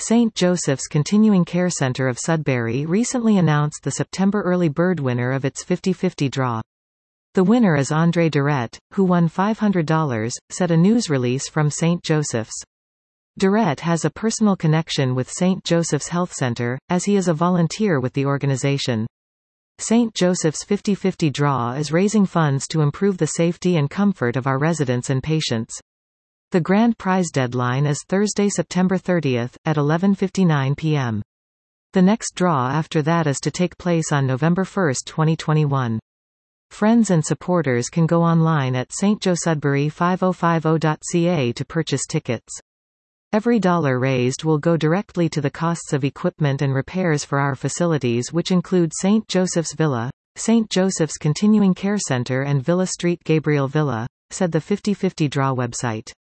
St. Joseph's Continuing Care Centre of Sudbury recently announced the September early bird winner of its 50/50 draw. The winner is Andre Durrett, who won $500, said a news release from St. Joseph's. Durrett has a personal connection with St. Joseph's Health Centre, as he is a volunteer with the organization. St. Joseph's 50/50 draw is raising funds to improve the safety and comfort of our residents and patients. The grand prize deadline is Thursday, September 30th, at 11:59 p.m. The next draw after that is to take place on November 1, 2021. Friends and supporters can go online at stjoesudbury5050.ca to purchase tickets. Every dollar raised will go directly to the costs of equipment and repairs for our facilities, which include St. Joseph's Villa, St. Joseph's Continuing Care Centre and Villa Street Gabriel Villa, said the 50/50 draw website.